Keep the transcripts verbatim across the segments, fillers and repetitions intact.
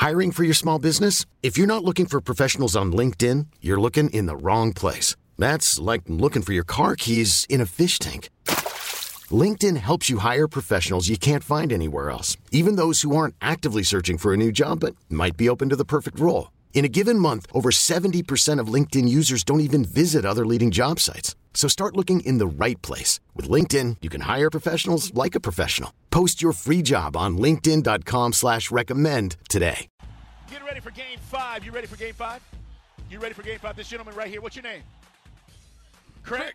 Hiring for your small business? If you're not looking for professionals on LinkedIn, you're looking in the wrong place. That's like looking for your car keys in a fish tank. LinkedIn helps you hire professionals you can't find anywhere else, even those who aren't actively searching for a new job but might be open to the perfect role. In a given month, over seventy percent of LinkedIn users don't even visit other leading job sites. So start looking in the right place. With LinkedIn, you can hire professionals like a professional. Post your free job on linkedin.com slash recommend today. Get ready for game five. You ready for game five? You ready for game five? This gentleman right here, what's your name? Craig.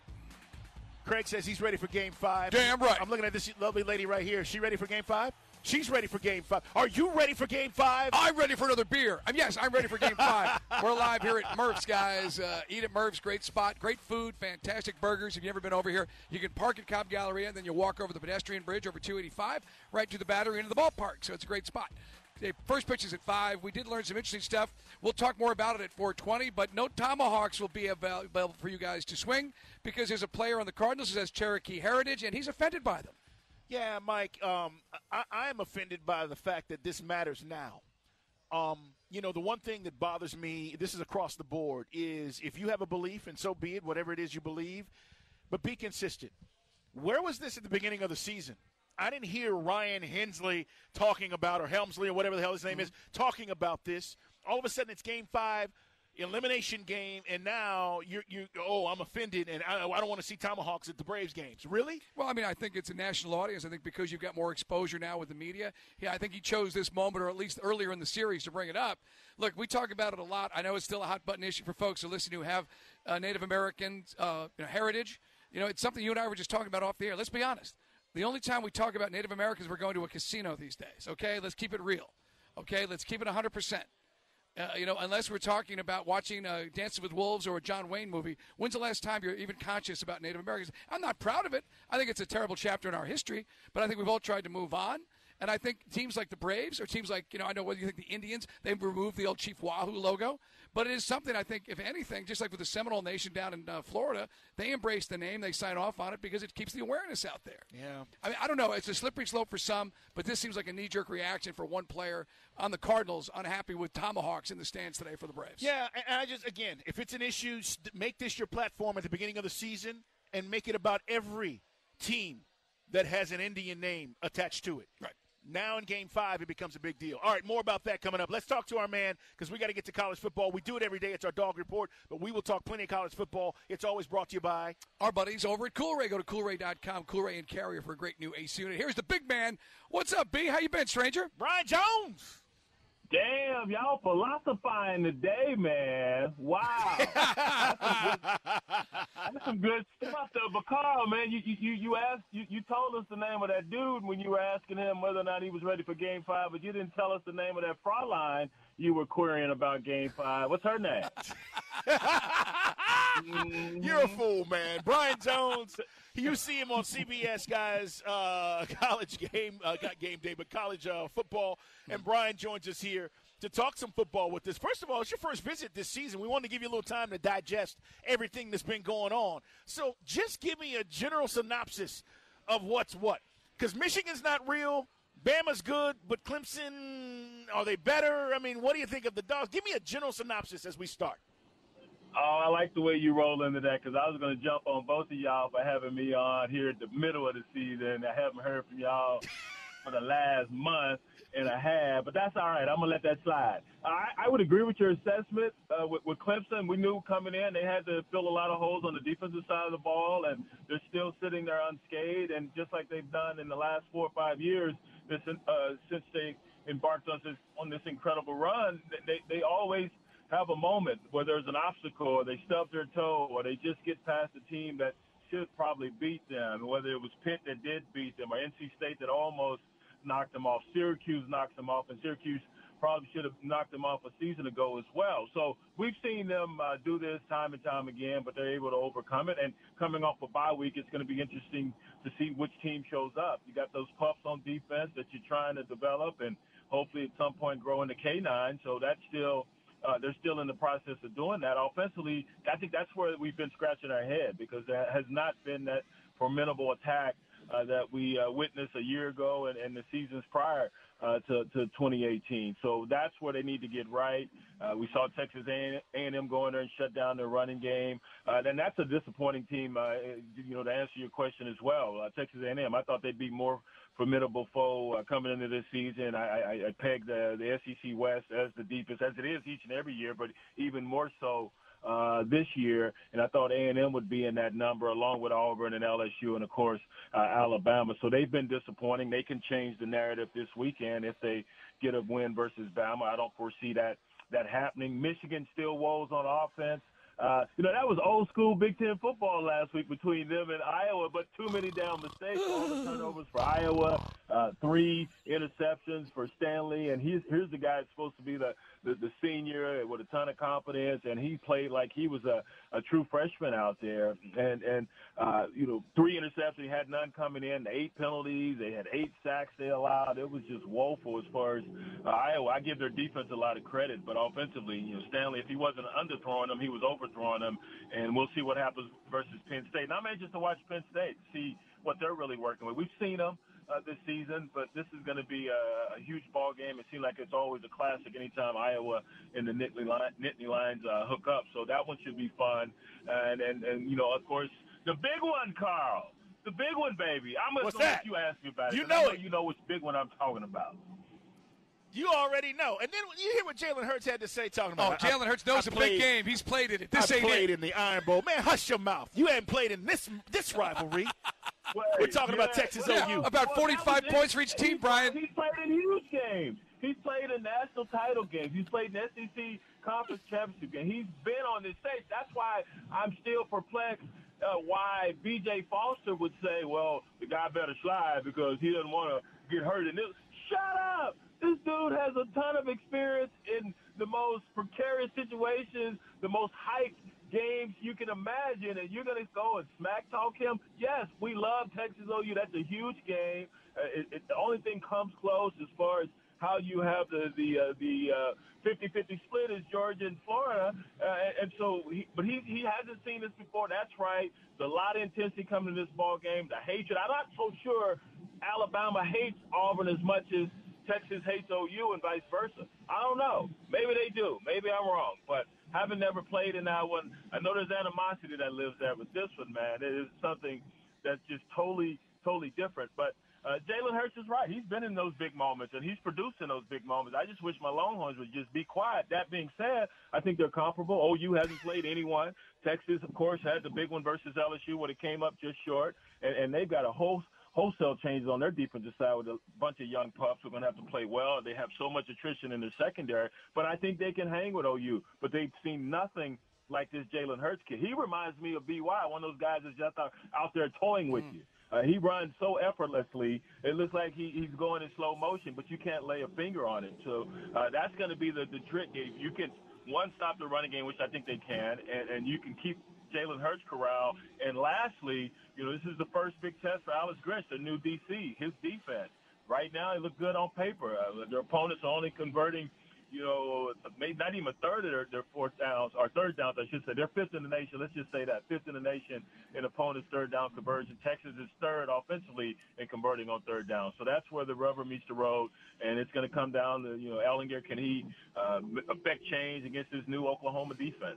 Craig says he's ready for game five. Damn right. I'm looking at this lovely lady right here. Is she ready for game five? She's ready for game five. Are you ready for game five? I'm ready for another beer. Um, yes, I'm ready for game five. We're live here at Murph's, guys. Uh, eat at Murph's, great spot, great food, fantastic burgers. If you've never been over here, you can park at Cobb Galleria, and then you walk over the pedestrian bridge over two eighty-five, right to the Battery into the ballpark. So it's a great spot. The first pitch is at five. We did learn some interesting stuff. We'll talk more about it at four twenty, but no tomahawks will be available for you guys to swing because there's a player on the Cardinals who has Cherokee heritage, and he's offended by them. Yeah, Mike, um, I, I am offended by the fact that this matters now. Um, you know, the one thing that bothers me, this is across the board, is if you have a belief, and so be it, whatever it is you believe, but be consistent. Where was this at the beginning of the season? I didn't hear Ryan Hensley talking about, or Helmsley, or whatever the hell his name mm-hmm. is, talking about this. All of a sudden it's game five, elimination game, and now you're, you oh, I'm offended, and I, I don't want to see Tomahawks at the Braves games. Really? Well, I mean, I think it's a national audience. I think because you've got more exposure now with the media. Yeah, I think he chose this moment, or at least earlier in the series, to bring it up. Look, we talk about it a lot. I know it's still a hot-button issue for folks who listen who have uh, Native American uh, you know, heritage. You know, it's something you and I were just talking about off the air. Let's be honest. The only time we talk about Native Americans, we're going to a casino these days, okay? Let's keep it real, okay? Let's keep it one hundred percent. Uh, you know, unless we're talking about watching uh, Dances with Wolves or a John Wayne movie, when's the last time you're even conscious about Native Americans? I'm not proud of it. I think it's a terrible chapter in our history, but I think we've all tried to move on. And I think teams like the Braves or teams like, you know, I know whether you think the Indians, they've removed the old Chief Wahoo logo. But it is something I think, if anything, just like with the Seminole Nation down in uh, Florida, they embrace the name, they sign off on it because it keeps the awareness out there. Yeah. I mean, I don't know. It's a slippery slope for some, but this seems like a knee-jerk reaction for one player on the Cardinals unhappy with Tomahawks in the stands today for the Braves. Yeah, and I just, again, if it's an issue, make this your platform at the beginning of the season and make it about every team that has an Indian name attached to it. Right. Now in game five, it becomes a big deal. All right, more about that coming up. Let's talk to our man because we got to get to college football. We do it every day. It's our dog report, but we will talk plenty of college football. It's always brought to you by our buddies over at Coolray. Go to Coolray dot com, Coolray and Carrier for a great new A C unit. Here's the big man. What's up, B? How you been, stranger? Brian Jones. Damn, y'all philosophizing today, man. Wow. That's some good stuff, though. But, Carl, man, you you you asked, you, you told us the name of that dude when you were asking him whether or not he was ready for Game five, but you didn't tell us the name of that Fraulein you were querying about Game five. What's her name? You're a fool, man. Brian Jones, you see him on C B S, guys, uh, college game, uh, not game day, but college uh, football. And Brian joins us here to talk some football with us. First of all, it's your first visit this season. We wanted to give you a little time to digest everything that's been going on. So just give me a general synopsis of what's what. Because Michigan's not real. Bama's good, but Clemson, are they better? I mean, what do you think of the Dogs? Give me a general synopsis as we start. Oh, I like the way you roll into that because I was going to jump on both of y'all for having me on here at the middle of the season. I haven't heard from y'all for the last month and a half, but that's all right. I'm going to let that slide. I, I would agree with your assessment. Uh, with, with Clemson, we knew coming in they had to fill a lot of holes on the defensive side of the ball, and they're still sitting there unscathed. And just like they've done in the last four or five years, this, uh, since they embarked on this, on this incredible run, they, they always – have a moment where there's an obstacle or they stub their toe or they just get past a team that should probably beat them, whether it was Pitt that did beat them or N C State that almost knocked them off. Syracuse knocked them off, and Syracuse probably should have knocked them off a season ago as well. So we've seen them uh, do this time and time again, but they're able to overcome it. And coming off a bye week, it's going to be interesting to see which team shows up. You got those pups on defense that you're trying to develop and hopefully at some point grow into K nine. So that's still – Uh, they're still in the process of doing that. Offensively, I think that's where we've been scratching our head because there has not been that formidable attack uh, that we uh, witnessed a year ago and, and the seasons prior uh, to, to twenty eighteen. So that's where they need to get right. Uh, we saw Texas A and M go in there and shut down their running game. Uh, and that's a disappointing team, uh, you know, to answer your question as well. Uh, Texas A and M, I thought they'd be more formidable foe uh, coming into this season. I, I, I pegged the, the S E C West as the deepest, as it is each and every year, but even more so uh, this year. And I thought A and M would be in that number along with Auburn and L S U and, of course, uh, Alabama. So they've been disappointing. They can change the narrative this weekend if they get a win versus Bama. I don't foresee that that happening. Michigan still woes on offense. Uh, you know, that was old school Big Ten football last week between them and Iowa, but too many down mistakes. All the turnovers for Iowa, uh, three interceptions for Stanley, and he's, here's the guy that's supposed to be the, the, the senior with a ton of confidence, and he played like he was a, a true freshman out there. And, and uh, you know, three interceptions, he had none coming in, eight penalties, they had eight sacks they allowed. It was just woeful as far as uh, Iowa. I give their defense a lot of credit, but offensively, you know, Stanley, if he wasn't underthrowing them, he was overthrowing them, and we'll see what happens versus Penn State. And I'm anxious to watch Penn State, see what they're really working with. We've seen them uh, this season, but this is going to be a, a huge ball game. It seems like it's always a classic anytime Iowa and the Nittany, line, Nittany Lions uh, hook up. So that one should be fun. And, and, and, you know, of course, the big one, Carl. The big one, baby. I'm going to let you ask me about it. You know know it. You know which big one I'm talking about. You already know. And then you hear what Jalen Hurts had to say talking about Oh, Jalen Hurts knows I a played, big game. He's played in it. This I ain't played it. in the Iron Bowl. Man, hush your mouth. You haven't played in this this rivalry. Wait, We're talking yeah, about Texas well, O U. About well, forty-five points for each team, he's, Brian. He's played in huge games. He's played in national title games. He's played in S E C conference championship games. He's been on this stage. That's why I'm still perplexed uh, why B J Foster would say, well, the guy better slide because he doesn't want to get hurt in this. Shut up. This dude has a ton of experience in the most precarious situations, the most hyped games you can imagine, and you're going to go and smack talk him? Yes, we love Texas O U. That's a huge game. Uh, it, it, the only thing comes close as far as how you have the the uh, the uh, fifty-fifty split is Georgia and Florida, uh, and so, he, but he he hasn't seen this before. That's right. There's a lot of intensity coming to this ball game. The hatred. I'm not so sure Alabama hates Auburn as much as Texas hates O U and vice versa. I don't know. Maybe they do. Maybe I'm wrong. But having never played in that one, I know there's animosity that lives there. But this one, man, it is something that's just totally, totally different. But uh, Jalen Hurts is right. He's been in those big moments, and he's producing those big moments. I just wish my Longhorns would just be quiet. That being said, I think they're comparable. O U hasn't played anyone. Texas, of course, had the big one versus L S U when it came up just short, and, and they've got a whole wholesale changes on their defensive side with a bunch of young pups who are going to have to play well. They have so much attrition in their secondary, but I think they can hang with O U. But they've seen nothing like this Jalen Hurts kid. He reminds me of B Y, one of those guys that's just out, out there toying with mm. you. Uh, he runs so effortlessly, it looks like he, he's going in slow motion, but you can't lay a finger on it. So uh, that's going to be the, the trick. If you can, one, stop the running game, which I think they can, and, and you can keep Jalen Hurts corral. And lastly, you know, this is the first big test for Alex Grinch, the new D C, his defense. Right now, it look good on paper. Uh, their opponents are only converting, you know, maybe not even a third of their, their fourth downs, or third downs, I should say. They're fifth in the nation. Let's just say that, fifth in the nation in opponents' third down conversion. Texas is third offensively in converting on third down. So that's where the rubber meets the road, and it's going to come down to, you know, Ellinger, can he uh, affect change against this new Oklahoma defense?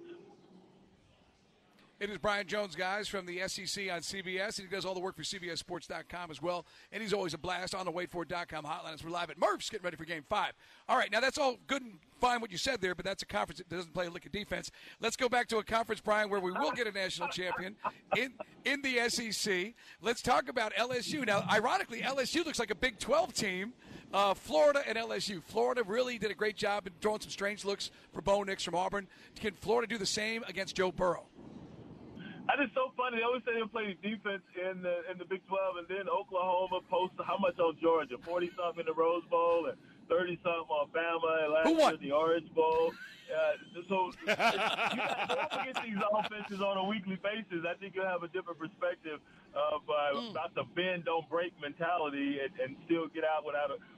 It is Brian Jones, guys, from the S E C on C B S. He does all the work for C B S Sports dot com as well. And he's always a blast on the wait for it dot com hotline as we're live at Murph's getting ready for game five. All right, now that's all good and fine what you said there, but that's a conference that doesn't play a lick of defense. Let's go back to a conference, Brian, where we will get a national champion in, in the S E C. Let's talk about L S U. Now, ironically, L S U looks like a Big twelve team. Uh, Florida and L S U. Florida really did a great job in throwing some strange looks for Bo Nix from Auburn. Can Florida do the same against Joe Burrow? That is so funny. They always say they play defense in the in the Big twelve, and then Oklahoma posted how much on Georgia? forty something in the Rose Bowl and thirty something on Bama, and last year in the Orange Bowl. Uh, so you got to go up against these offenses on a weekly basis. I think you'll have a different perspective of uh, mm. about the bend don't break mentality, and, and still get out without a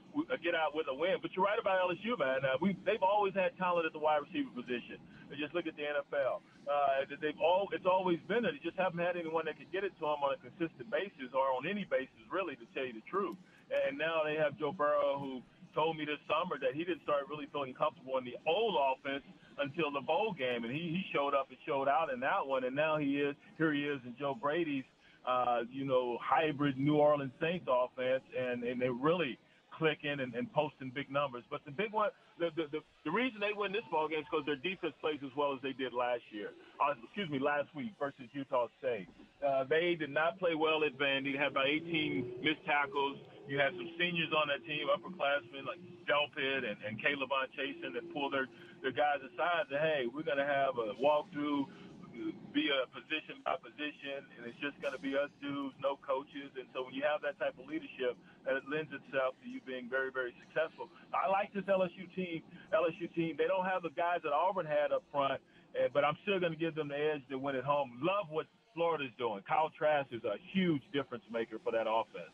get out with a win. But you're right about L S U, man. Uh, we they've always had talent at the wide receiver position. Just look at the N F L. Uh, they've all it's always been there. They just haven't had anyone that could get it to them on a consistent basis or on any basis, really, to tell you the truth. And now they have Joe Burrow, who told me this summer that he didn't start really feeling comfortable in the old offense until the bowl game, and he, he showed up and showed out in that one, and now he is here he is in Joe Brady's uh, you know hybrid New Orleans Saints offense, and, and they're really clicking and, and posting big numbers. But the big one, the the, the, the reason they win this ball game is because their defense plays as well as they did last year. Uh, excuse me, last week versus Utah State. Uh, they did not play well at Vandy. They had about eighteen missed tackles. You had some seniors on that team, upperclassmen like Delpit and, and Caleb on Chasen, that pulled their, their guys aside and said, hey, we're going to have a walkthrough, be a position by position, and it's just going to be us dudes, no coaches. And so when you have that type of leadership, that it lends itself to you being very, very successful. I like this L S U team. L S U team, they don't have the guys that Auburn had up front, uh, but I'm still going to give them the edge to win at home. Love what Florida's doing. Kyle Trask is a huge difference maker for that offense.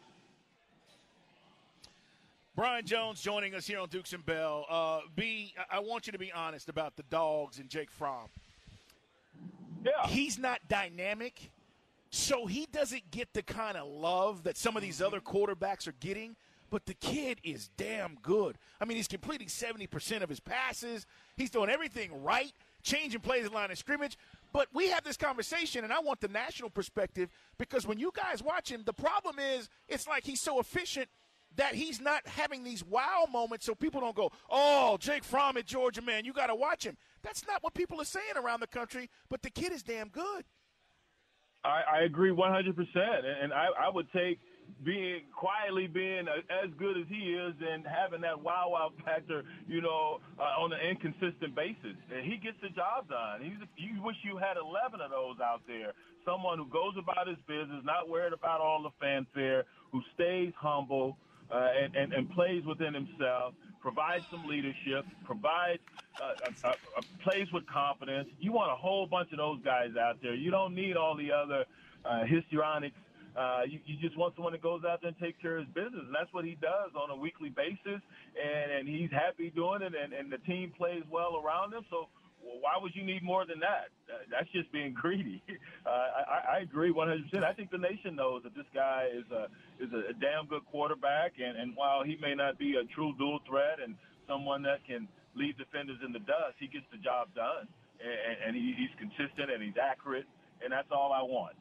Brian Jones joining us here on Dukes and Bell. Uh, B, I want you to be honest about the Dogs and Jake Fromm. Yeah. He's not dynamic, so he doesn't get the kind of love that some of these other quarterbacks are getting, but the kid is damn good. I mean, he's completing seventy percent of his passes. He's doing everything right, changing plays at line of scrimmage. But we have this conversation, and I want the national perspective, because when you guys watch him, the problem is it's like he's so efficient that he's not having these wow moments, so people don't go, oh, Jake Fromm at Georgia, man, you got to watch him. That's not what people are saying around the country, but the kid is damn good. I, I agree one hundred percent, and I, I would take being quietly being as good as he is and having that wow wow factor, you know, uh, on an inconsistent basis. And he gets the job done. He's, you wish you had eleven of those out there. Someone who goes about his business, not worried about all the fanfare, who stays humble, Uh, and, and, and plays within himself, provides some leadership, provides uh, uh, uh, plays with confidence. You want a whole bunch of those guys out there. You don't need all the other uh, histrionics. Uh, you, you just want someone that goes out there and takes care of his business, and that's what he does on a weekly basis, and, and he's happy doing it, and, and the team plays well around him. So why would you need more than that? Uh, that's just being greedy. Uh, I, I agree one hundred percent. I think the nation knows that this guy is a is a damn good quarterback, and, and while he may not be a true dual threat and someone that can leave defenders in the dust, he gets the job done, and, and he, he's consistent and he's accurate, and that's all I want.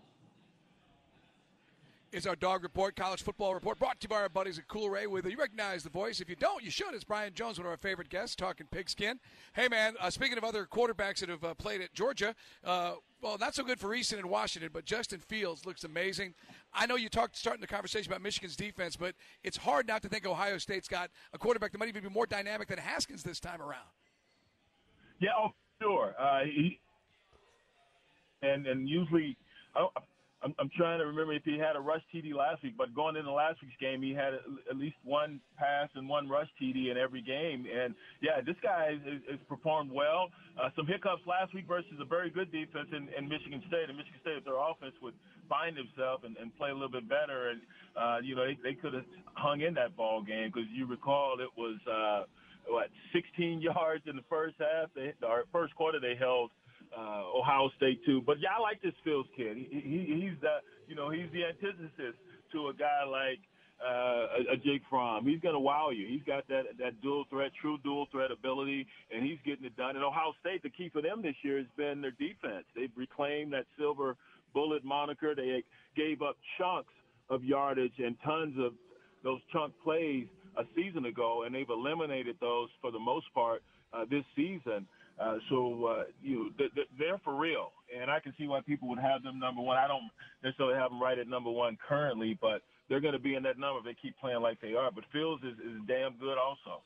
Is our Dog Report, College Football Report, brought to you by our buddies at Cool Ray. With you recognize the voice. If you don't, you should. It's Brian Jones, one of our favorite guests, talking pigskin. Hey, man, uh, speaking of other quarterbacks that have uh, played at Georgia, uh, well, not so good for Easton and Washington, but Justin Fields looks amazing. I know you talked starting the conversation about Michigan's defense, but it's hard not to think Ohio State's got a quarterback that might even be more dynamic than Haskins this time around. Yeah, oh, sure. Uh, he, and, and usually oh, – I'm, I'm trying to remember if he had a rush T D last week, but going into last week's game, he had at least one pass and one rush T D in every game. And, yeah, this guy has performed well. Uh, some hiccups last week versus a very good defense in, in Michigan State. And Michigan State, if their offense would find himself and, and play a little bit better, and, uh, you know, they, they could have hung in that ball game, because you recall it was, uh, what, sixteen yards in the first half, they, or first quarter they held Uh, Ohio State too, but yeah, I like this Fields kid. He, he he's the you know he's the antithesis to a guy like uh, a, a Jake Fromm. He's gonna wow you. He's got that that dual threat, true dual threat ability, and he's getting it done. And Ohio State, the key for them this year has been their defense. They've reclaimed that silver bullet moniker. They gave up chunks of yardage and tons of those chunk plays a season ago, and they've eliminated those for the most part uh, this season. Uh, so, uh, you know, they're for real, and I can see why people would have them number one. I don't necessarily have them right at number one currently, but they're going to be in that number if they keep playing like they are. But Fields is, is damn good also.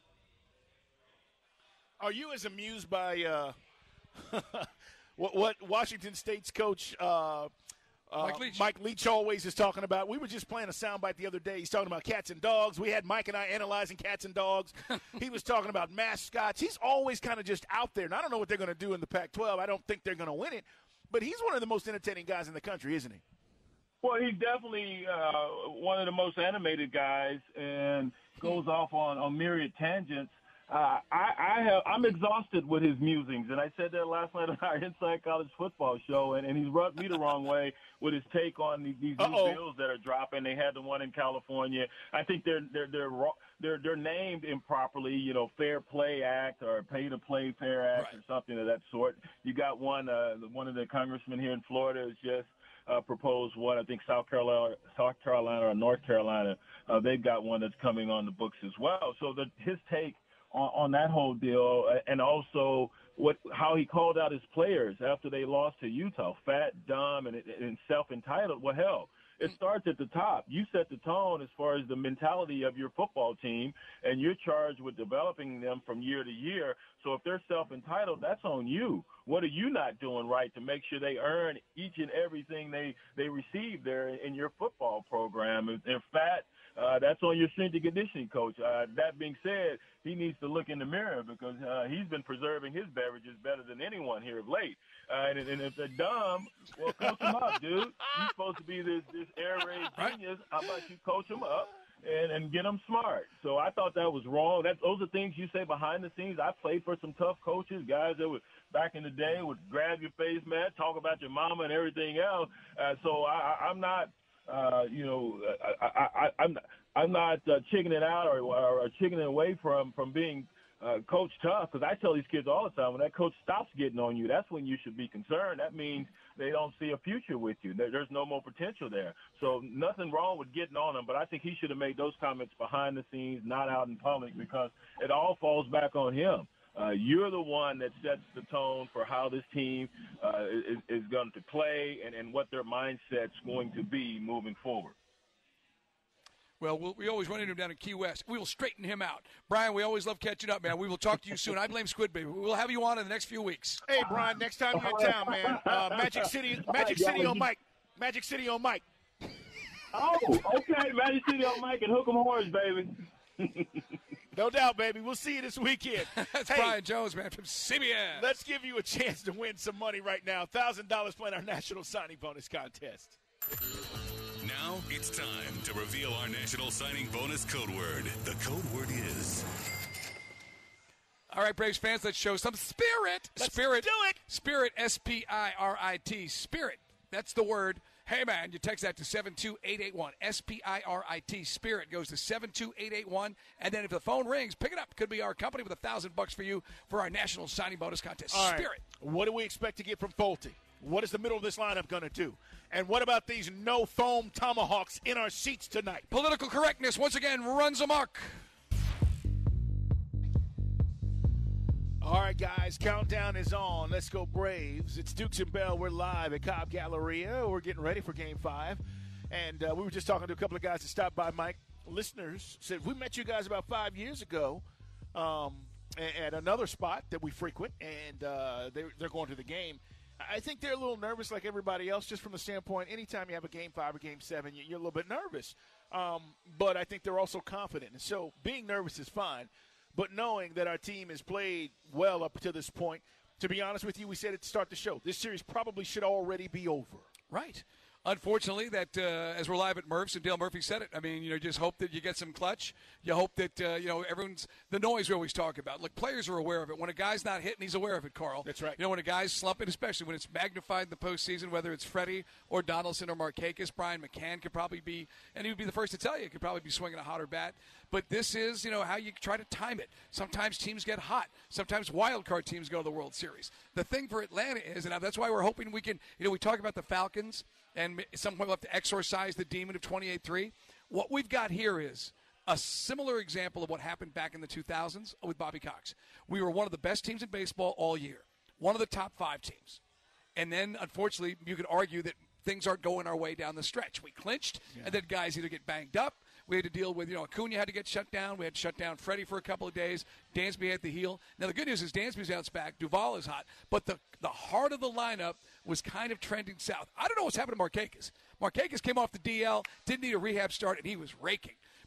Are you as amused by uh, what, what Washington State's coach uh, Uh, Mike Leach. Mike Leach always is talking about? We were just playing a soundbite the other day. He's talking about cats and dogs. We had Mike and I analyzing cats and dogs. He was talking about mascots. He's always kind of just out there. And I don't know what they're going to do in the Pac twelve. I don't think they're going to win it. But he's one of the most entertaining guys in the country, isn't he? Well, he's definitely uh, one of the most animated guys and goes off on, on myriad tangents. Uh, I, I have, I'm exhausted with his musings, and I said that last night on our Inside College Football show, and, and he's rubbed me the wrong way with his take on these, these new bills that are dropping. They had the one in California. I think they're they're they're they're they're named improperly. You know, Fair Play Act or Pay to Play Fair Act right. or something of that sort. You got one. Uh, one of the congressmen here in Florida is just. Uh, proposed one. I think South Carolina, South Carolina or North Carolina, uh, they've got one that's coming on the books as well. So the, his take on, on that whole deal, uh, and also what how he called out his players after they lost to Utah, fat, dumb, and, and self-entitled. Well, hell, it starts at the top. You set the tone as far as the mentality of your football team, and you're charged with developing them from year to year. So if they're self-entitled, that's on you. What are you not doing right to make sure they earn each and everything they, they receive there in your football program? If they're fat, uh, that's on your strength and conditioning coach. Uh, that being said, he needs to look in the mirror because uh, he's been preserving his beverages better than anyone here of late. Uh, and, and if they're dumb, well, coach them up, dude. You're supposed to be this, this air raid genius. How about you coach them up? And, and get them smart. So I thought that was wrong. That those are things you say behind the scenes. I played for some tough coaches, guys that would back in the day would grab your face, man, talk about your mama and everything else. Uh, so I, I, I'm not, uh, you know, I, I, I, I'm I'm not uh, chickening out or, or, or chickening away from from being uh, coach tough because I tell these kids all the time when that coach stops getting on you, that's when you should be concerned. That means they don't see a future with you. There, there's no more potential there. So nothing wrong with getting on them, but I think he should have made those comments behind the scenes, not out in public, because it all falls back on him. Uh, you're the one that sets the tone for how this team uh, is, is going to play and, and what their mindset's going to be moving forward. Well, we'll, we always run into him down in Key West. We will straighten him out. Brian, we always love catching up, man. We will talk to you soon. I blame Squid Baby. We'll have you on in the next few weeks. Hey, Brian, next time you're in town, man, uh, Magic City Magic City on Mike. Magic City on Mike. Oh, okay, Magic City on Mike and hook 'em horns, baby. No doubt, baby. We'll see you this weekend. That's hey, Brian Jones, man, from C B S. Let's give you a chance to win some money right now. one thousand dollars playing our National Signing Bonus Contest. Now it's time to reveal our National Signing Bonus code word. The code word is... All right, Braves fans, let's show some spirit. Let's spirit. do it. Spirit, S P I R I T. Spirit. That's the word. Hey, man, you text that to seven two eight eight one. S P I R I T. Spirit goes to seven two eight eight one. And then if the phone rings, pick it up. Could be our company with a thousand bucks for you for our National Signing Bonus Contest. All right. Spirit. What do we expect to get from Folty? What is the middle of this lineup going to do? And what about these no-foam tomahawks in our seats tonight? Political correctness, once again, runs amok. All right, guys, countdown is on. Let's go Braves. It's Dukes and Bell. We're live at Cobb Galleria. We're getting ready for Game five. And uh, we were just talking to a couple of guys that stopped by, Mike. Listeners said, we met you guys about five years ago um, at another spot that we frequent, and uh, they, they're going to the game. I think they're a little nervous like everybody else, just from the standpoint, anytime you have a Game five or Game seven, you're a little bit nervous. Um, but I think they're also confident. And so being nervous is fine. But knowing that our team has played well up to this point, to be honest with you, we said at the start of the show, this series probably should already be over. Right. Unfortunately, that uh, as we're live at Murph's, and Dale Murphy said it, I mean, you know, just hope that you get some clutch. You hope that, uh, you know, everyone's – the noise we always talk about. Look, players are aware of it. When a guy's not hitting, he's aware of it, Carl. That's right. You know, when a guy's slumping, especially when it's magnified in the postseason, whether it's Freddie or Donaldson or Markakis, Brian McCann could probably be – and he would be the first to tell you, could probably be swinging a hotter bat. But this is, you know, how you try to time it. Sometimes teams get hot. Sometimes wild card teams go to the World Series. The thing for Atlanta is, and that's why we're hoping we can, you know, we talk about the Falcons, and some point we'll have to exorcise the demon of twenty-eight three. What we've got here is a similar example of what happened back in the two thousands with Bobby Cox. We were one of the best teams in baseball all year, one of the top five teams. And then, unfortunately, you could argue that things aren't going our way down the stretch. We clinched, yeah. and then guys either get banged up. We had to deal with, you know, Acuna had to get shut down. We had to shut down Freddie for a couple of days. Dansby had the heel. Now, the good news is Dansby's bounced back. Duvall is hot. But the, the heart of the lineup was kind of trending south. I don't know what's happened to Markakis. Markakis came off the D L, didn't need a rehab start, and he was raking.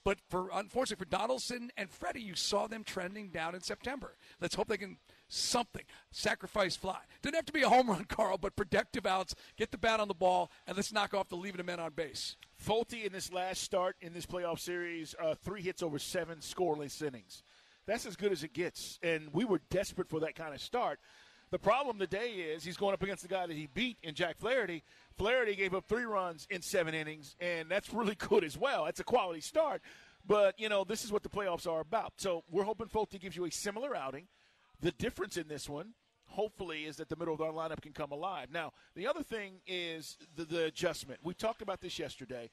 But for unfortunately for Donaldson and Freddie, you saw them trending down in September. Let's hope they can something sacrifice fly. Doesn't have to be a home run, Carl, but productive outs. Get the bat on the ball and let's knock off the leaving the men on base. Folty in this last start in this playoff series, uh, three hits over seven scoreless innings. That's as good as it gets, and we were desperate for that kind of start. The problem today is he's going up against the guy that he beat in Jack Flaherty. Flaherty gave up three runs in seven innings, and that's really good as well. That's a quality start. But, you know, this is what the playoffs are about. So we're hoping Folty gives you a similar outing. The difference in this one, hopefully, is that the middle of our lineup can come alive. Now, the other thing is the, the adjustment. We talked about this yesterday.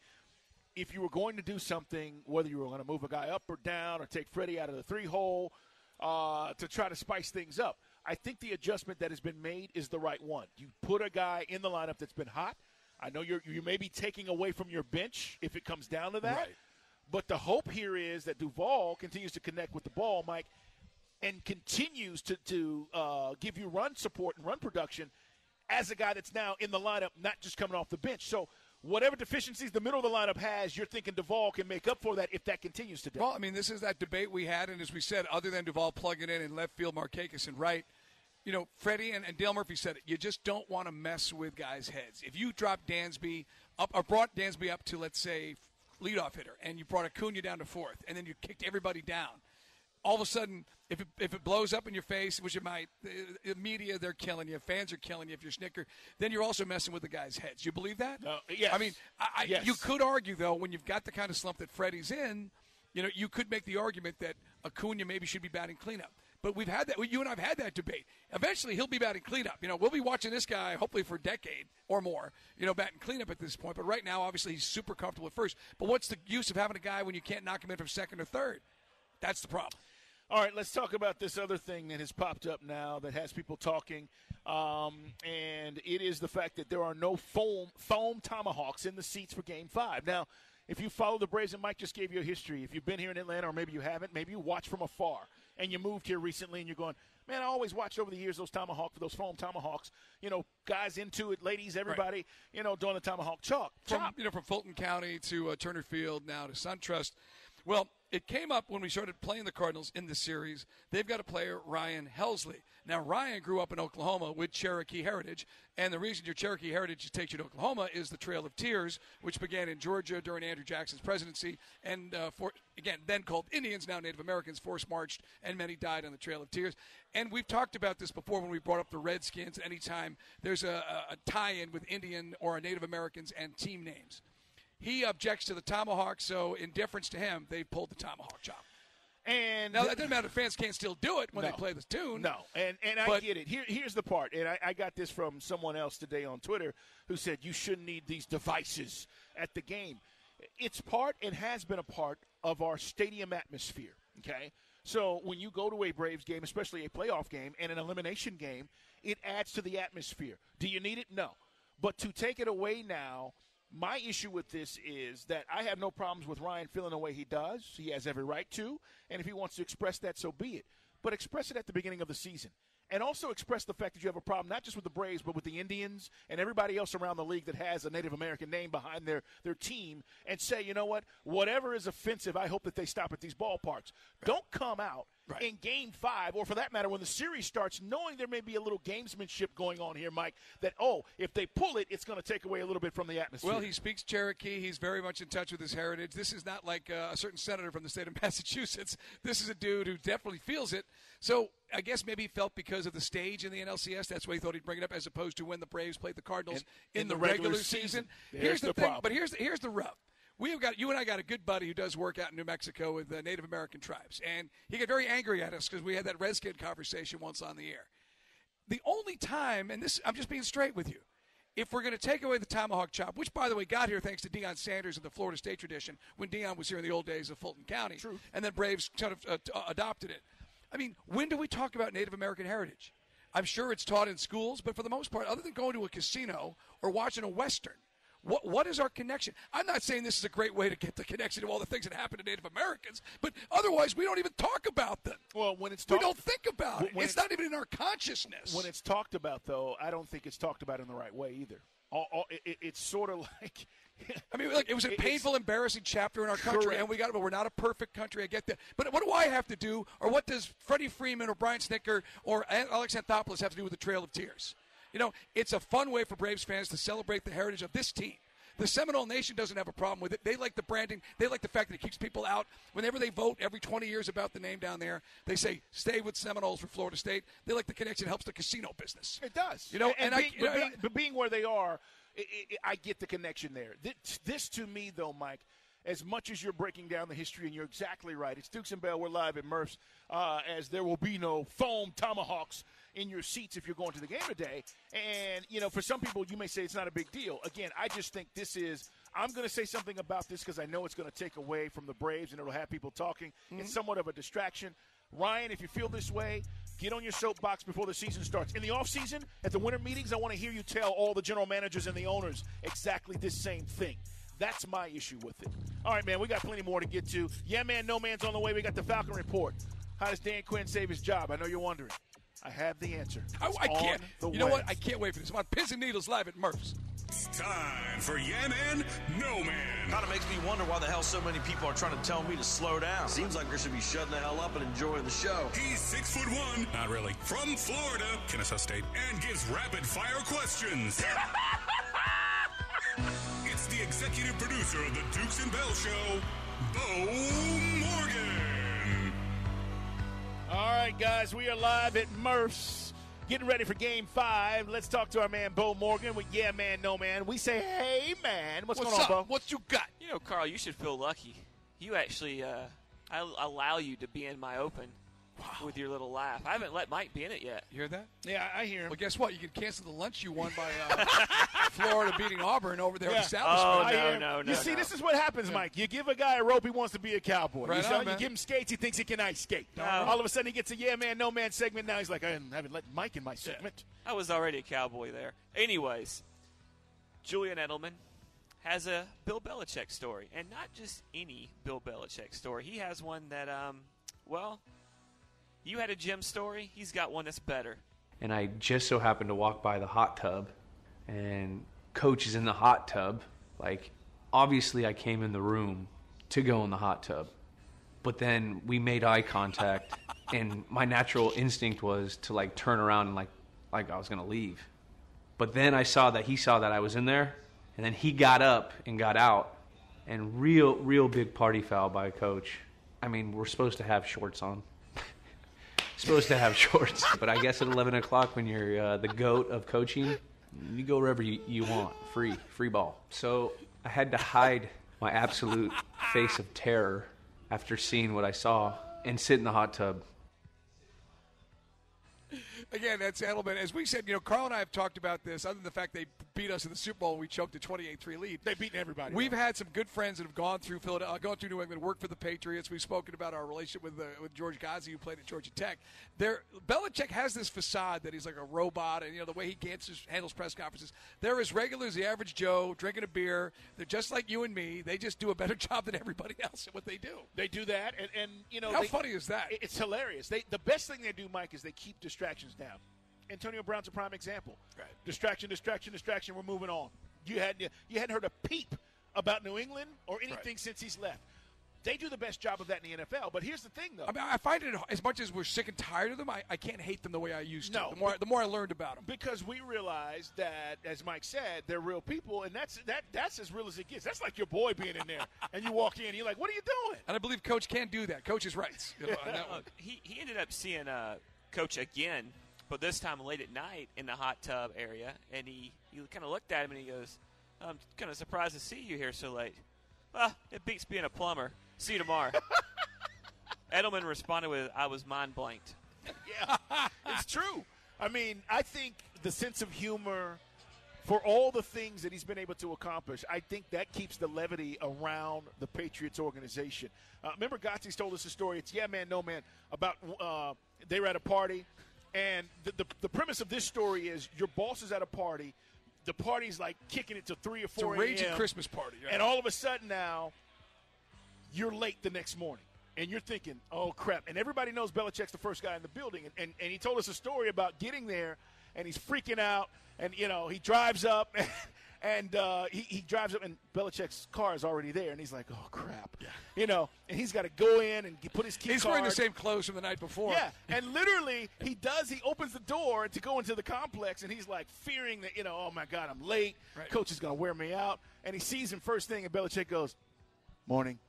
If you were going to do something, whether you were going to move a guy up or down or take Freddie out of the three-hole uh, to try to spice things up, I think the adjustment that has been made is the right one. You put a guy in the lineup that's been hot. I know you're, you may be taking away from your bench if it comes down to that. Right. But the hope here is that Duvall continues to connect with the ball, Mike, and continues to, to uh, give you run support and run production as a guy that's now in the lineup, not just coming off the bench. So whatever deficiencies the middle of the lineup has, you're thinking Duvall can make up for that if that continues today. Well, I mean, this is that debate we had, and as we said, other than Duvall plugging in in left field, Markakis and right, you know, Freddie and, and Dale Murphy said it. You just don't want to mess with guys' heads. If you drop Dansby up or brought Dansby up to, let's say, leadoff hitter, and you brought Acuna down to fourth, and then you kicked everybody down, all of a sudden, if it, if it blows up in your face, which it might, the, the media, they're killing you, fans are killing you if you're Snicker, then you're also messing with the guy's heads. You believe that? Uh, yes. I mean, I, I, yes. you could argue, though, when you've got the kind of slump that Freddie's in, you know, you could make the argument that Acuna maybe should be batting cleanup. But we've had that. You and I have had that debate. Eventually, he'll be batting cleanup. You know, we'll be watching this guy hopefully for a decade or more. You know, batting cleanup at this point. But right now, obviously, he's super comfortable at first. But what's the use of having a guy when you can't knock him in from second or third? That's the problem. All right, let's talk about this other thing that has popped up now that has people talking, um, and it is the fact that there are no foam foam tomahawks in the seats for Game Five. Now, if you follow the Braves, and Mike just gave you a history, if you've been here in Atlanta or maybe you haven't, maybe you watch from afar, and you moved here recently and you're going, man, I always watched over the years those tomahawks, those foam tomahawks, you know, guys into it, ladies, everybody, right. you know, doing the tomahawk chalk. From, you know, from Fulton County to uh, Turner Field, now to SunTrust. Well, it came up when we started playing the Cardinals in the series. They've got a player, Ryan Helsley. Now, Ryan grew up in Oklahoma with Cherokee heritage, and the reason your Cherokee heritage takes you to Oklahoma is the Trail of Tears, which began in Georgia during Andrew Jackson's presidency, and, uh, for again, then called Indians, now Native Americans, force-marched, and many died on the Trail of Tears. And we've talked about this before when we brought up the Redskins. Anytime there's a, a tie-in with Indian or Native Americans and team names. He objects to the tomahawk, so in deference to him, they pulled the tomahawk chop. And now, that doesn't matter if fans can't still do it when no, they play this tune. No, and, and I but, get it. Here, here's the part, and I, I got this from someone else today on Twitter who said you shouldn't need these devices at the game. It's part and has been a part of our stadium atmosphere, okay? So when you go to a Braves game, especially a playoff game and an elimination game, it adds to the atmosphere. Do you need it? No. But to take it away now, my issue with this is that I have no problems with Ryan feeling the way he does. He has every right to. And if he wants to express that, so be it. But express it at the beginning of the season. And also express the fact that you have a problem not just with the Braves, but with the Indians and everybody else around the league that has a Native American name behind their, their team, and say, you know what, whatever is offensive, I hope that they stop at these ballparks. Right. Don't come out right. in Game five, or for that matter, when the series starts, knowing there may be a little gamesmanship going on here, Mike, that, oh, if they pull it, it's going to take away a little bit from the atmosphere. Well, he speaks Cherokee. He's very much in touch with his heritage. This is not like uh, a certain senator from the state of Massachusetts. This is a dude who definitely feels it. So I guess maybe he felt because of the stage in the N L C S, that's why he thought he'd bring it up, as opposed to when the Braves played the Cardinals in, in, in the, the regular, regular season. season. Here's the, the thing, problem. But here's the, here's the rub. We have got you and I got a good buddy who does work out in New Mexico with uh, Native American tribes, and he got very angry at us because we had that Redskin conversation once on the air. The only time, and this I'm just being straight with you, if we're going to take away the tomahawk chop, which, by the way, got here thanks to Deion Sanders and the Florida State tradition when Deion was here in the old days of Fulton County, True. and then Braves kind of uh, uh, adopted it. I mean, when do we talk about Native American heritage? I'm sure it's taught in schools, but for the most part, other than going to a casino or watching a Western, what what is our connection? I'm not saying this is a great way to get the connection to all the things that happen to Native Americans, but otherwise we don't even talk about them. Well, when it's talk- talk- we don't think about it. It's, it's not even in our consciousness. When it's talked about, though, I don't think it's talked about in the right way either. all, all, it, it's sort of like I mean, look, it was a painful, embarrassing chapter in our country, correct. and we got. But we're not a perfect country. I get that. But what do I have to do, or what does Freddie Freeman or Brian Snicker or Alex Anthopoulos have to do with the Trail of Tears? You know, it's a fun way for Braves fans to celebrate the heritage of this team. The Seminole Nation doesn't have a problem with it. They like the branding. They like the fact that it keeps people out. Whenever they vote every twenty years about the name down there, they say, stay with Seminoles for Florida State. They like the connection. It helps the casino business. It does. You know, and, and, and being, I, you but, know, being, but being where they are, it, it, I get the connection there. This, this, to me, though, Mike, as much as you're breaking down the history, and you're exactly right, it's Dukes and Bell. We're live at Murph's, uh, as there will be no foam tomahawks in your seats if you're going to the game today. And, you know, for some people, you may say it's not a big deal. Again, I just think this is – I'm going to say something about this because I know it's going to take away from the Braves and it'll have people talking. Mm-hmm. It's somewhat of a distraction. Ryan, if you feel this way, get on your soapbox before the season starts. In the offseason, at the winter meetings, I want to hear you tell all the general managers and the owners exactly this same thing. That's my issue with it. All right, man, we got plenty more to get to. Yeah, man, no man's on the way. We got the Falcon Report. How does Dan Quinn save his job? I know you're wondering. I have the answer. I, I can't. You way. know what? I can't wait for this. I'm on Pins and Needles live at Murph's. It's time for Yeah Man, No Man. Kind of makes me wonder why the hell so many people are trying to tell me to slow down. Seems like I should be shutting the hell up and enjoying the show. He's six foot one, not really, from Florida, Kennesaw State, and gives rapid fire questions. It's the executive producer of the Dukes and Bell Show, Bo Morgan. All right, guys, we are live at Murph's. Getting ready for Game Five. Let's talk to our man Bo Morgan with Yeah Man, No Man. We say, hey man, what's, what's going up? on, Bo? What you got? You know, Carl, you should feel lucky. You actually, uh, I allow you to be in my open wow. with your little laugh. I haven't let Mike be in it yet. You hear that? Yeah, I hear him. Well, guess what? You can cancel the lunch you won by uh, Florida beating Auburn over there yeah. at the Oh, establishment. no, no, no. You see, no. this is what happens, Mike. You give a guy a rope, he wants to be a cowboy. Right you, on, you man. give him skates, he thinks he can ice skate. No. All of a sudden, he gets a Yeah Man, No Man segment. Now he's like, I haven't let Mike in my segment. I was already a cowboy there. Anyways, Julian Edelman has a Bill Belichick story, and not just any Bill Belichick story. He has one that, um, well, you had a Jim story. He's got one that's better. And I just so happened to walk by the hot tub, and Coach is in the hot tub. Like, obviously I came in the room to go in the hot tub. But then we made eye contact, and my natural instinct was to, like, turn around and, like, like I was going to leave. But then I saw that he saw that I was in there, and then he got up and got out, and real, real big party foul by Coach. I mean, we're supposed to have shorts on. Supposed to have shorts, but I guess at eleven o'clock when you're uh, the GOAT of coaching, you go wherever you, you want, free, free ball. So I had to hide my absolute face of terror after seeing what I saw and sit in the hot tub. Again, that's Edelman. As we said, you know, Carl and I have talked about this. Other than the fact they beat us in the Super Bowl, and we choked a twenty-eight three lead. They've beaten everybody. We've had some good friends that have gone through Philadelphia, uh, gone through New England, worked for the Patriots. We've spoken about our relationship with uh, with George Ghazi, who played at Georgia Tech. There, Belichick has this facade that he's like a robot, and you know the way he answers, handles press conferences. They're as regular as the average Joe drinking a beer. They're just like you and me. They just do a better job than everybody else at what they do. They do that, and, and you know, how they, funny is that? It's hilarious. They the best thing they do, Mike, is they keep distractions down. Antonio Brown's a prime example. Right. Distraction, distraction, distraction. We're moving on. You hadn't you hadn't heard a peep about New England or anything right. since he's left. They do the best job of that in the N F L. But here's the thing, though. I mean, I find it as much as we're sick and tired of them. I, I can't hate them the way I used to. No, the more the more I learned about them, because we realized that, as Mike said, they're real people, and that's that that's as real as it gets. That's like your boy being in there, and you walk in, and you're like, "What are you doing?" And I believe Coach can do that. Coach is right. You know, on that one. He he ended up seeing uh, Coach again. But this time late at night in the hot tub area, and he, he kind of looked at him and he goes, I'm kind of surprised to see you here so late. Well, it beats being a plumber. See you tomorrow. Edelman responded with, I was mind blanked. Yeah, it's true. I mean, I think the sense of humor, for all the things that he's been able to accomplish, I think that keeps the levity around the Patriots organization. Uh, remember, Gotzi's told us a story. It's Yeah Man, No Man, about uh, they were at a party. And the, the the premise of this story is your boss is at a party. The party's like kicking it to three or four a.m. It's a raging a.m. Christmas party. Yeah. And all of a sudden now, you're late the next morning. And you're thinking, oh, crap. And everybody knows Belichick's the first guy in the building. And, and, and he told us a story about getting there, and he's freaking out. And, you know, he drives up, And uh, he, he drives up, and Belichick's car is already there, and he's like, oh, crap. Yeah. You know, and he's got to go in and put his key He's card. wearing the same clothes from the night before. Yeah, and literally he does. He opens the door to go into the complex, and he's like fearing that, you know, oh, my God, I'm late. Right. Coach is going to wear me out. And he sees him first thing, and Belichick goes, morning.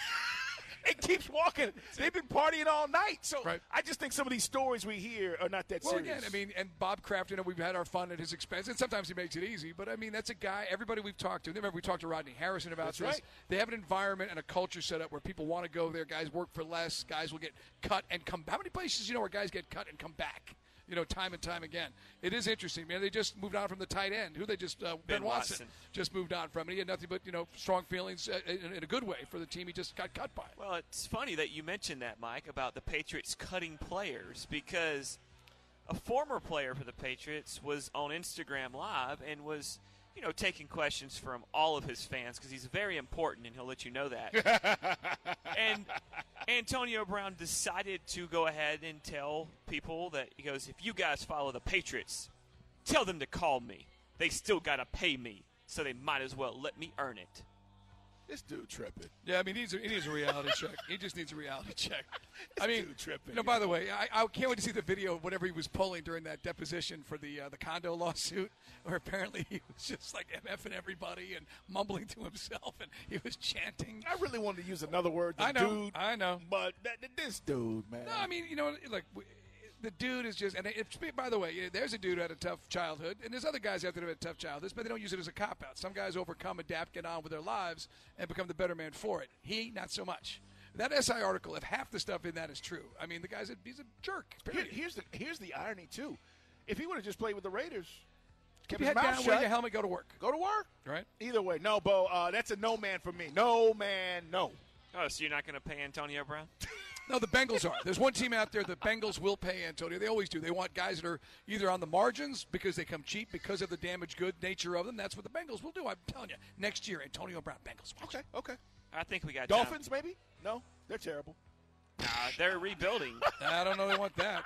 It keeps walking. They've been partying all night. So right. I just think some of these stories we hear are not that well, serious. Well, again, I mean, and Bob Kraft, you know, we've had our fun at his expense, and sometimes he makes it easy. But, I mean, that's a guy, everybody we've talked to, remember we talked to Rodney Harrison about that's this. Right. They have an environment and a culture set up where people want to go there. Guys work for less. Guys will get cut and come back. How many places, you know, where guys get cut and come back? You know, time and time again. It is interesting, man. They just moved on from the tight end. Who they just uh, Ben, Ben Watson, Watson just moved on from. And he had nothing but, you know, strong feelings uh, in, in a good way for the team he just got cut by. Well, it's funny that you mentioned that, Mike, about the Patriots cutting players, because a former player for the Patriots was on Instagram Live and was, you know, taking questions from all of his fans, because he's very important, and he'll let you know that. And Antonio Brown decided to go ahead and tell people that, he goes, if you guys follow the Patriots, tell them to call me. They still got to pay me, so they might as well let me earn it. This dude tripping. Yeah, I mean, he needs a, he needs a reality check. He just needs a reality check. This I mean, dude tripping. you know, by the way, I, I can't wait to see the video of whatever he was pulling during that deposition for the uh, the condo lawsuit, where apparently he was just like MFing everybody and mumbling to himself, and he was chanting. I really wanted to use another word, the I know, dude. I know. But that, this dude, man. No, I mean, you know, like the dude is just. And if, by the way, there's a dude who had a tough childhood, and there's other guys out there who had tough childhoods, but they don't use it as a cop out. Some guys overcome, adapt, get on with their lives, and become the better man for it. He, not so much. That S I article, if half the stuff in that is true, I mean, the guy's a, he's a jerk. Here, here's the here's the irony too. If he would have just played with the Raiders, kept keep your his head mouth down, shut, wear your helmet, go to work. Go to work. Right. Either way, no, Bo. Uh, that's a no man for me. No man, no. Oh, so you're not going to pay Antonio Brown? No, the Bengals are. There's one team out there, the Bengals will pay Antonio. They always do. They want guys that are either on the margins because they come cheap because of the damaged good nature of them. That's what the Bengals will do. I'm telling you. Next year, Antonio Brown, Bengals. Watch. Okay, okay. I think we got Dolphins, maybe? No, they're terrible. Uh, they're rebuilding. I don't know they want that.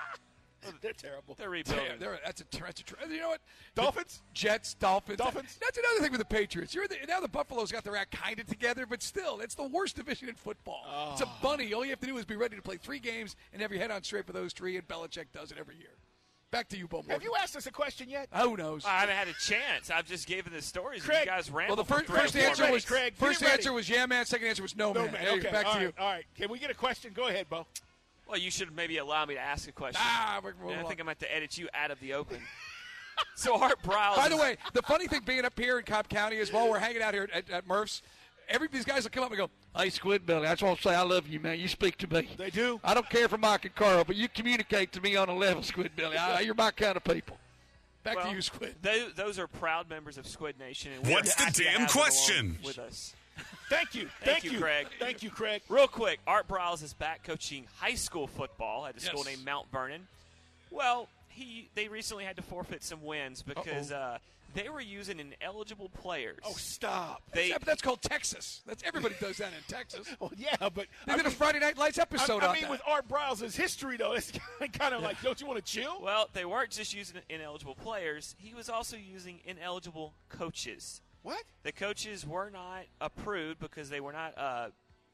They're terrible. They're rebuilding. They're, they're, that's a, that's a, you know what? Dolphins? The Jets, Dolphins. Dolphins? That's another thing with the Patriots. You're the, now the Buffalo's got their act kind of together, but still, it's the worst division in football. Oh. It's a bunny. All you have to do is be ready to play three games and have your head on straight for those three, and Belichick does it every year. Back to you, Bo Morgan. Have you asked us a question yet? Who knows? I haven't had a chance. I've just given the stories. Craig, and you guys ramble. Well, the first, for first three or answer four was minutes. Craig, first get answer ready. was yeah, man. Second answer was no, No man. man. Hey, Okay, back all to right, you. all right. Can we get a question? Go ahead, Bo. Well, you should maybe allow me to ask a question. Ah, we're, we're, And I think I'm going to have to edit you out of the open. So Art Briles. By the is- way, the funny thing being up here in Cobb County is while we're hanging out here at, at Murph's, every these guys will come up and go, "Hey, Squidbelly, I just want to say I love you, man. You speak to me. They do. I don't care for Mike and Carl, but you communicate to me on a level, Squidbelly. I, you're my kind of people." Back well, to you, Squid. They, those are proud members of Squid Nation. And we're What's the happy to damn have them along question? With us. Thank you. Thank Thank, you, Craig. Thank you, Craig. Real quick, Art Briles is back coaching high school football at a school Yes. named Mount Vernon. Well, he they recently had to forfeit some wins because uh, they were using ineligible players. Oh, stop. They, Yeah, but that's called Texas. That's everybody does that in Texas. Well, yeah, but They I did a mean, Friday Night Lights I, episode I on mean that. with Art Briles' history, though, it's kind of like, don't you want to chill? well, they weren't just using ineligible players. He was also using ineligible coaches. What? The coaches were not approved because they were not uh,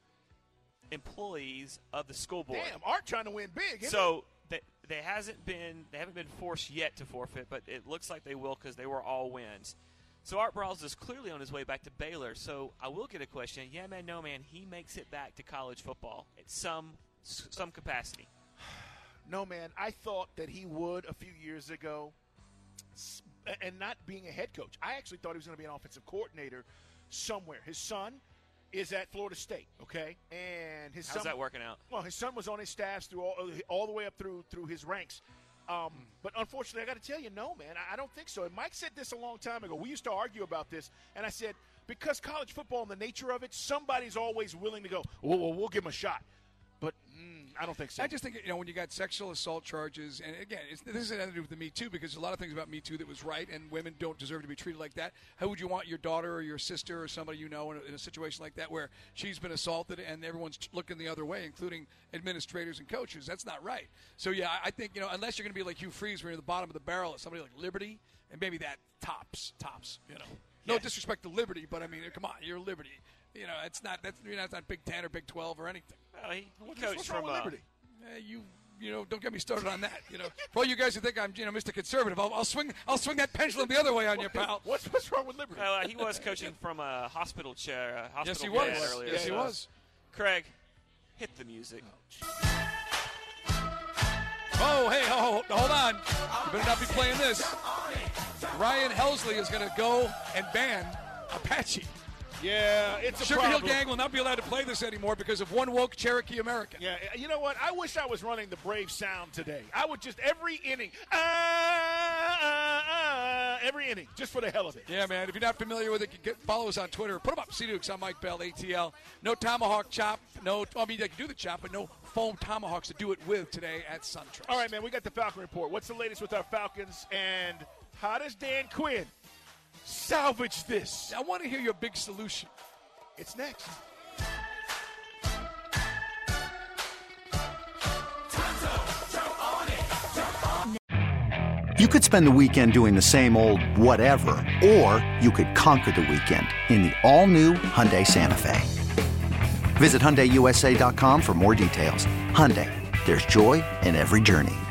employees of the school board. Damn, Art trying to win big. Isn't So they, they hasn't been they haven't been forced yet to forfeit, but it looks like they will because they were all wins. So Art Briles is clearly on his way back to Baylor. So I will get a question. Yeah, man, no, man. He makes it back to college football at some some capacity. it? No, man. I thought that he would a few years ago, s- and not being a head coach. I actually thought he was going to be an offensive coordinator somewhere. His son is at Florida State, okay? And his How's son that working out? Well, his son was on his staff through all, all the way up through through his ranks. Um, but unfortunately, I got to tell you, no, man, I, I don't think so. And Mike said this a long time ago. We used to argue about this, and I said, because college football and the nature of it, somebody's always willing to go, well, well we'll give him a shot. But I don't think so. I just think, you know, when you got sexual assault charges, and again, it's, this has nothing to do with the Me Too, because there's a lot of things about Me Too that was right, and women don't deserve to be treated like that. How would you want your daughter or your sister or somebody you know in a, in a situation like that where she's been assaulted and everyone's looking the other way, including administrators and coaches? That's not right. So, yeah, I think, you know, unless you're going to be like Hugh Freeze, where you're at the bottom of the barrel at somebody like Liberty, and maybe that tops, tops, you know. No Yes. disrespect to Liberty, but, I mean, come on, you're Liberty. You know, it's not, that's, you know, it's not Big Ten or Big twelve or anything. Well, he, he What's, coached what's wrong from with uh, Liberty? Uh, you, you know, don't get me started on that. You know, for all you guys who think I'm, you know, Mister Conservative, I'll, I'll swing, I'll swing that pendulum the other way on you, pal. What's what's wrong with Liberty? Well, uh, he was coaching from a hospital chair. A hospital Yes, he was. bed earlier. Yes, he so- was. Craig, hit the music. Oh, hey, oh, oh, hold on. You better not be playing this. Ryan Helsley is going to go and ban Apache. Yeah, it's a Sugar problem. Hill Gang will not be allowed to play this anymore because of one woke Cherokee American. Yeah, you know what? I wish I was running the Brave sound today. I would just every inning, ah, ah, ah, every inning, just for the hell of it. Yeah, man. If you're not familiar with it, you can get, follow us on Twitter. Put them up. C Dukes. I'm Mike Bell, A T L. No tomahawk chop. No, I mean, they can do the chop, but no foam tomahawks to do it with today at SunTrust. All right, man, we got the Falcon Report. What's the latest with our Falcons, and how does Dan Quinn salvage this? I want to hear your big solution. It's next. You could spend the weekend doing the same old whatever, or you could conquer the weekend in the all-new Hyundai Santa Fe. Visit Hyundai U S A dot com for more details. Hyundai, there's joy in every journey.